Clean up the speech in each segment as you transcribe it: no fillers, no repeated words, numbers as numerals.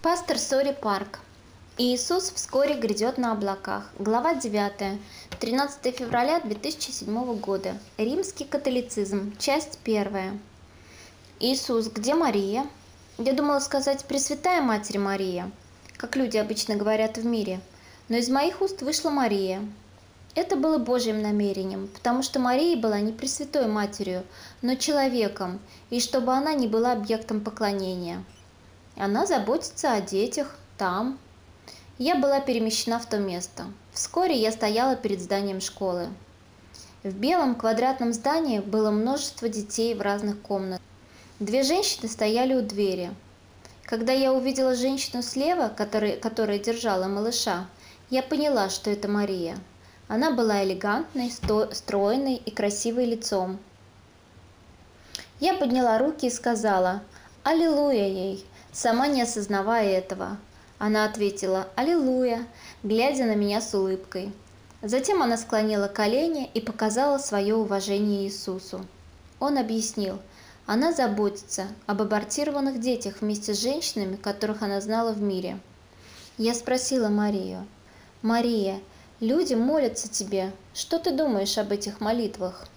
Пастор Сори Парк. Иисус вскоре грядет на облаках. Глава 9. 13 февраля 2007 года. Римский католицизм. Часть 1. Иисус, где Мария? Я думала сказать «Пресвятая Матерь Мария», как люди обычно говорят в мире, но из моих уст вышла Мария. Это было Божьим намерением, потому что Мария была не Пресвятой Матерью, но человеком, и чтобы она не была объектом поклонения. Она заботится о детях там. Я была перемещена в то место. Вскоре я стояла перед зданием школы. В белом квадратном здании было множество детей в разных комнатах. Две женщины стояли у двери. Когда я увидела женщину слева, которая держала малыша, я поняла, что это Мария. Она была элегантной, стройной и красивой лицом. Я подняла руки и сказала «Аллилуйя ей», сама не осознавая этого. Она ответила «Аллилуйя», глядя на меня с улыбкой. Затем она склонила колени и показала свое уважение Иисусу. Он объяснил, она заботится об абортированных детях вместе с женщинами, которых она знала в мире. Я спросила Марию, «Мария, люди молятся тебе, что ты думаешь об этих молитвах?»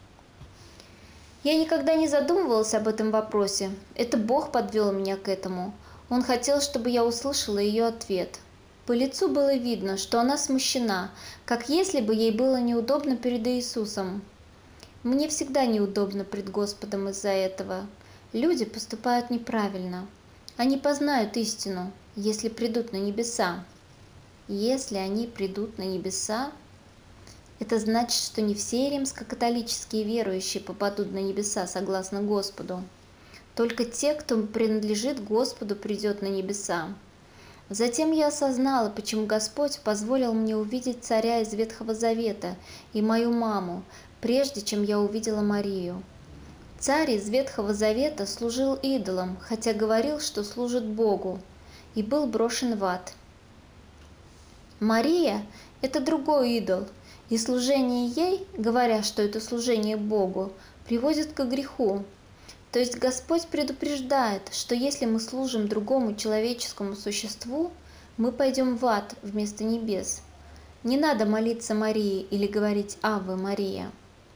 Я никогда не задумывалась об этом вопросе. Это Бог подвел меня к этому. Он хотел, чтобы я услышала ее ответ. По лицу было видно, что она смущена, как если бы ей было неудобно перед Иисусом. Мне всегда неудобно пред Господом из-за этого. Люди поступают неправильно. Они познают истину, если придут на небеса. Если они придут на небеса, это значит, что не все римско-католические верующие попадут на небеса согласно Господу. Только те, кто принадлежит Господу, придет на небеса. Затем я осознала, почему Господь позволил мне увидеть царя из Ветхого Завета и мою маму, прежде чем я увидела Марию. Царь из Ветхого Завета служил идолам, хотя говорил, что служит Богу, и был брошен в ад. Мария – это другой идол, и служение ей, говоря, что это служение Богу, приводит к греху. То есть Господь предупреждает, что если мы служим другому человеческому существу, мы пойдем в ад вместо небес. Не надо молиться Марии или говорить «Аве Мария».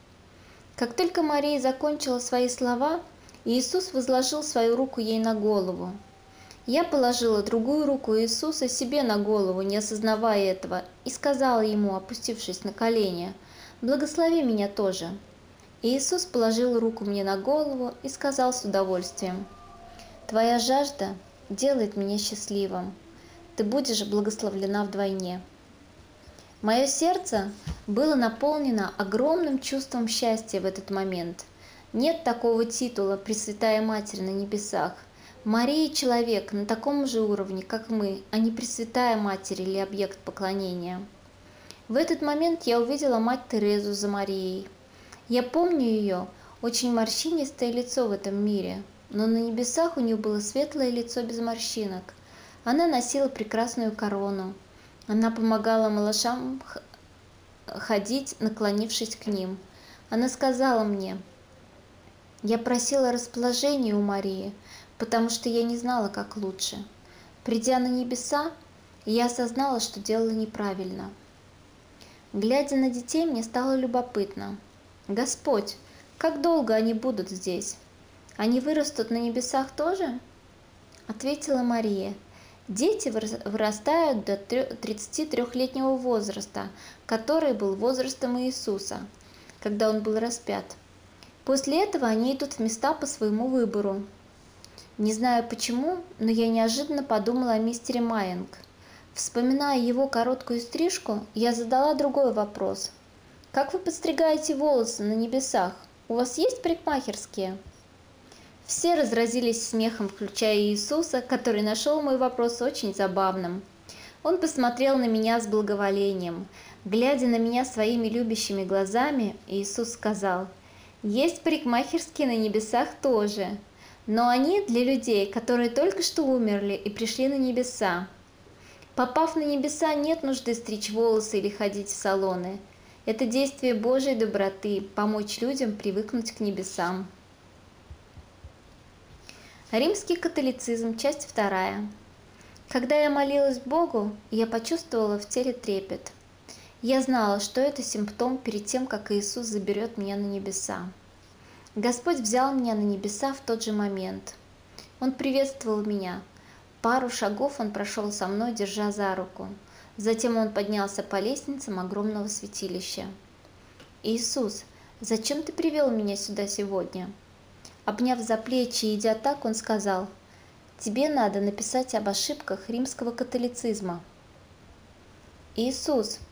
Как только Мария закончила свои слова, Иисус возложил свою руку ей на голову. Я положила другую руку Иисуса себе на голову, не осознавая этого, и сказала ему, опустившись на колени, «Благослови меня тоже». Иисус положил руку мне на голову и сказал с удовольствием, «Твоя жажда делает меня счастливым. Ты будешь благословлена вдвойне». Мое сердце было наполнено огромным чувством счастья в этот момент. Нет такого титула «Пресвятая Матерь» на небесах. Мария – человек на таком же уровне, как мы, а не Пресвятая Матерь или объект поклонения. В этот момент я увидела мать Терезу за Марией. Я помню ее, очень морщинистое лицо в этом мире, но на небесах у нее было светлое лицо без морщинок. Она носила прекрасную корону. Она помогала малышам ходить, наклонившись к ним. Она сказала мне, «Я просила расположения у Марии, потому что я не знала, как лучше. Придя на небеса, я осознала, что делала неправильно». Глядя на детей, мне стало любопытно. «Господь, как долго они будут здесь? Они вырастут на небесах тоже?» Ответила Мария. «Дети вырастают до 33-летнего возраста, который был возрастом Иисуса, когда он был распят. После этого они идут в места по своему выбору». Не знаю почему, но я неожиданно подумала о мистере Майинг. Вспоминая его короткую стрижку, я задала другой вопрос. «Как вы подстригаете волосы на небесах? У вас есть парикмахерские?» Все разразились смехом, включая Иисуса, который нашел мой вопрос очень забавным. Он посмотрел на меня с благоволением. Глядя на меня своими любящими глазами, Иисус сказал, «Есть парикмахерские на небесах тоже, но они для людей, которые только что умерли и пришли на небеса. Попав на небеса, нет нужды стричь волосы или ходить в салоны. Это действие Божьей доброты – помочь людям привыкнуть к небесам». Римский католицизм, часть 2. Когда я молилась Богу, я почувствовала в теле трепет. Я знала, что это симптом перед тем, как Иисус заберет меня на небеса. Господь взял меня на небеса в тот же момент. Он приветствовал меня. Пару шагов он прошел со мной, держа за руку. Затем он поднялся по лестницам огромного святилища. «Иисус, зачем ты привел меня сюда сегодня?» Обняв за плечи и идя так, он сказал: «Тебе надо написать об ошибках римского католицизма». «Иисус,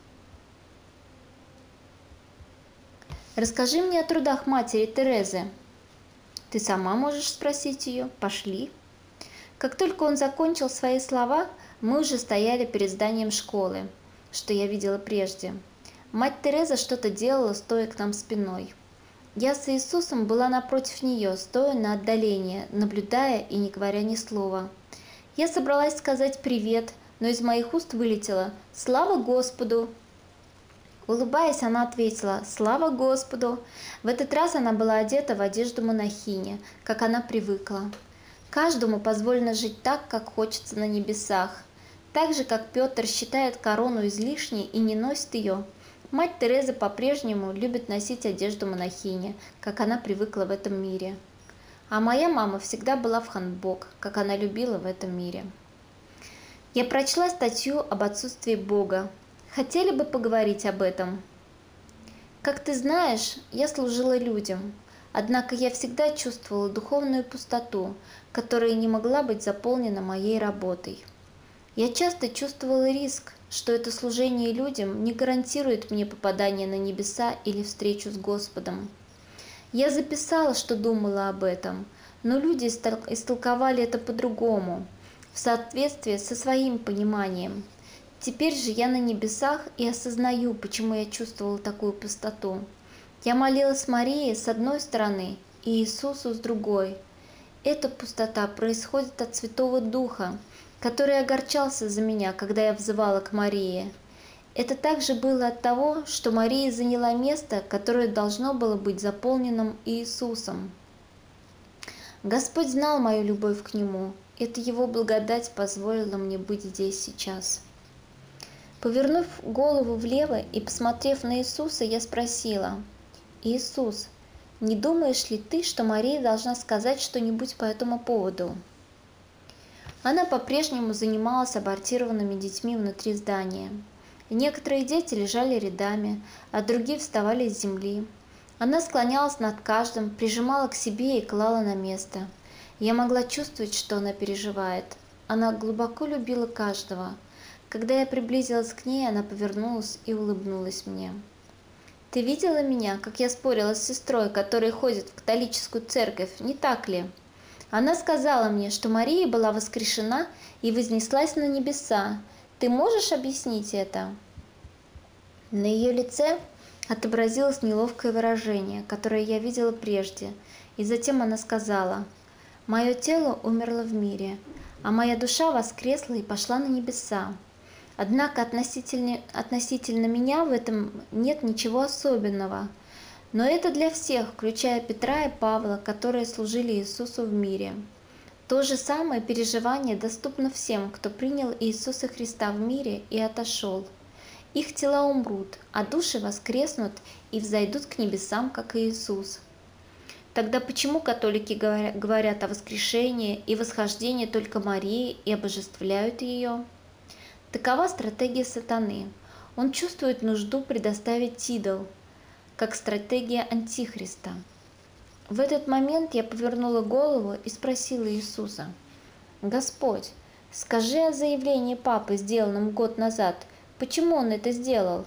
расскажи мне о трудах матери Терезы». «Ты сама можешь спросить ее. Пошли». Как только он закончил свои слова, мы уже стояли перед зданием школы, что я видела прежде. Мать Тереза что-то делала, стоя к нам спиной. Я с Иисусом была напротив нее, стоя на отдалении, наблюдая и не говоря ни слова. Я собралась сказать «привет», но из моих уст вылетело «Слава Господу!». Улыбаясь, она ответила «Слава Господу!». В этот раз она была одета в одежду монахини, как она привыкла. Каждому позволено жить так, как хочется на небесах. Так же, как Петр считает корону излишней и не носит ее, мать Тереза по-прежнему любит носить одежду монахини, как она привыкла в этом мире. А моя мама всегда была в ханбок, как она любила в этом мире. Я прочла статью об отсутствии Бога. Хотели бы поговорить об этом? Как ты знаешь, я служила людям, однако я всегда чувствовала духовную пустоту, которая не могла быть заполнена моей работой. Я часто чувствовала риск, что это служение людям не гарантирует мне попадание на небеса или встречу с Господом. Я записала, что думала об этом, но люди истолковали это по-другому, в соответствии со своим пониманием. Теперь же я на небесах и осознаю, почему я чувствовала такую пустоту. Я молилась Марии с одной стороны и Иисусу с другой. Эта пустота происходит от Святого Духа, который огорчался за меня, когда я взывала к Марии. Это также было от того, что Мария заняла место, которое должно было быть заполненным Иисусом. Господь знал мою любовь к Нему. Это Его благодать позволила мне быть здесь сейчас. Повернув голову влево и посмотрев на Иисуса, я спросила: «Иисус, не думаешь ли ты, что Мария должна сказать что-нибудь по этому поводу?» Она по-прежнему занималась абортированными детьми внутри здания. Некоторые дети лежали рядами, а другие вставали с земли. Она склонялась над каждым, прижимала к себе и клала на место. Я могла чувствовать, что она переживает. Она глубоко любила каждого. Когда я приблизилась к ней, она повернулась и улыбнулась мне. «Ты видела меня, как я спорила с сестрой, которая ходит в католическую церковь, не так ли? Она сказала мне, что Мария была воскрешена и вознеслась на небеса. Ты можешь объяснить это?» На ее лице отобразилось неловкое выражение, которое я видела прежде, и затем она сказала: «Мое тело умерло в мире, а моя душа воскресла и пошла на небеса. Однако относительно меня в этом нет ничего особенного. Но это для всех, включая Петра и Павла, которые служили Иисусу в мире. То же самое переживание доступно всем, кто принял Иисуса Христа в мире и отошел. Их тела умрут, а души воскреснут и взойдут к небесам, как и Иисус. Тогда почему католики говорят о воскрешении и восхождении только Марии и обожествляют ее? Такова стратегия сатаны. Он чувствует нужду предоставить идол, как стратегия Антихриста. В этот момент я повернула голову и спросила Иисуса: «Господь, скажи о заявлении Папы, сделанном год назад. Почему он это сделал?»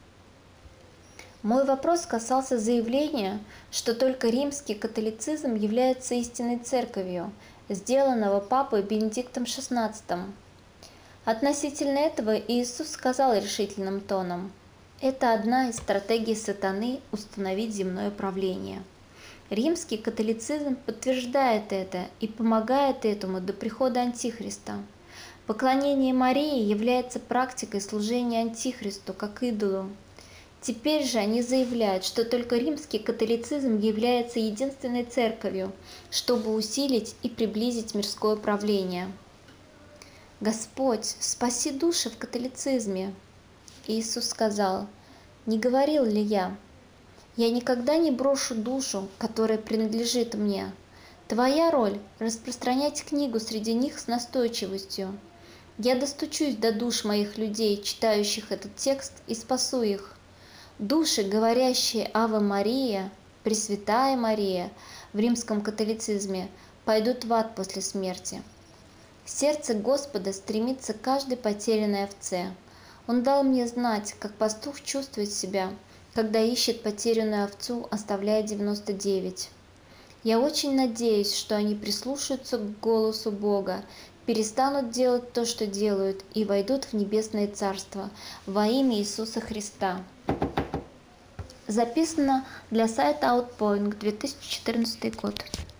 Мой вопрос касался заявления, что только римский католицизм является истинной церковью, сделанного Папой Бенедиктом XVI. Относительно этого Иисус сказал решительным тоном: «Это одна из стратегий сатаны установить земное правление. Римский католицизм подтверждает это и помогает этому до прихода Антихриста. Поклонение Марии является практикой служения Антихристу как идолу. Теперь же они заявляют, что только римский католицизм является единственной церковью, чтобы усилить и приблизить мирское правление». Господь, спаси души в католицизме. Иисус сказал: не говорил ли я? Я никогда не брошу душу, которая принадлежит мне. Твоя роль – распространять книгу среди них с настойчивостью. Я достучусь до душ моих людей, читающих этот текст, и спасу их. Души, говорящие «Ава Мария», «Пресвятая Мария» в римском католицизме, пойдут в ад после смерти. Сердце Господа стремится к каждой потерянной овце. Он дал мне знать, как пастух чувствует себя, когда ищет потерянную овцу, оставляя 99. Я очень надеюсь, что они прислушаются к голосу Бога, перестанут делать то, что делают, и войдут в небесное царство во имя Иисуса Христа. Записано для сайта Outpoint, 2014 год.